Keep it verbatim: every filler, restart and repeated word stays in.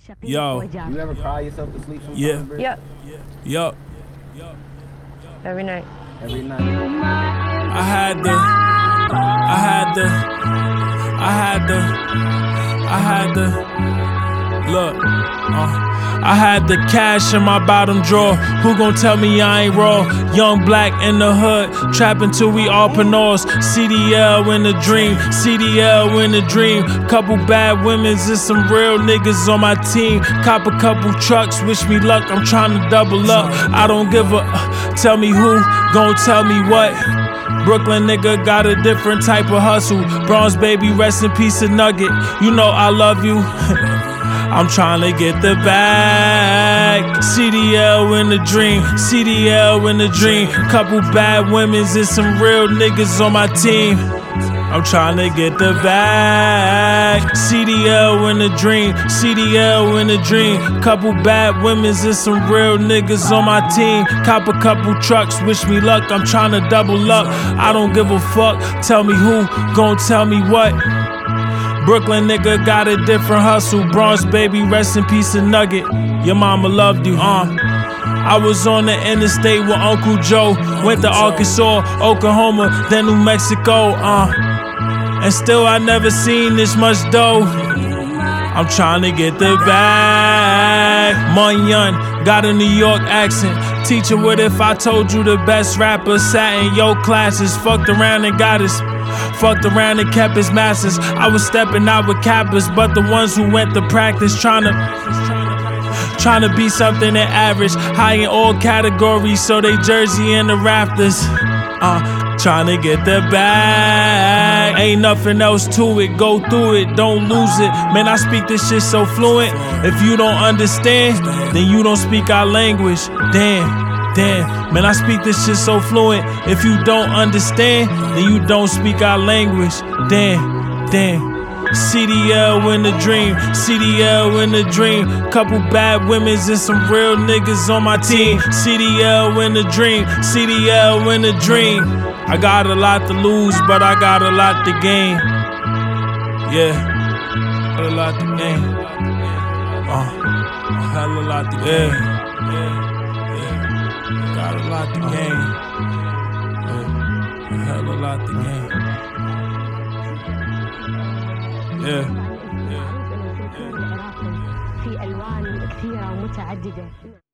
Yo. You ever cry yourself to sleep sometimes? Yeah. Bro? Yep. Yup. Every night. Every night. I had the, I had the, I had the, I had the, look, uh, I had the cash in my bottom drawer. Who gon' tell me I ain't raw? Young black in the hood, trapping till we all panors. C D L in the dream, C D L in the dream. Couple bad women's and some real niggas on my team. Cop a couple trucks, wish me luck, I'm trying to double up. I don't give a, uh, tell me who, gon' tell me what. Brooklyn nigga got a different type of hustle. Bronze baby, rest in peace a nugget. You know I love you. I'm tryna get the bag. C D L in the dream, C D L in the dream. Couple bad women's and some real niggas on my team. I'm tryna get the bag. C D L in the dream, C D L in the dream. Couple bad women's and some real niggas on my team. Cop a couple trucks, wish me luck, I'm tryna double up. I don't give a fuck, tell me who, gon' tell me what. Brooklyn nigga got a different hustle. Bronze baby, rest in peace a nugget. Your mama loved you, uh. I was on the interstate with Uncle Joe. Went to Arkansas, Oklahoma, then New Mexico, uh. And still I never seen this much dough. I'm tryna get the bag. Munyon, got a New York accent. Teacher, what if I told you the best rapper sat in your classes? Fucked around and got his Fucked around and kept his masters. I was stepping out with cappers, but the ones who went to practice tryna Tryna be something that average. High in all categories, so they jersey in the rafters. Uh, tryna get the bag. Ain't nothing else to it, go through it, don't lose it. Man, I speak this shit so fluent. If you don't understand, then you don't speak our language. Damn. Damn, man, I speak this shit so fluent. If you don't understand, then you don't speak our language. Damn, damn. C D L in the dream, C D L in the dream. Couple bad women's and some real niggas on my team. C D L in the dream, C D L in the dream. I got a lot to lose, but I got a lot to gain. Yeah, got a lot to gain. Uh, a hell of a lot to gain. Yeah. Got a lot to gain. Yeah. A hell of a lot to gain. Yeah. في ألوان كثيرة ومتعددة.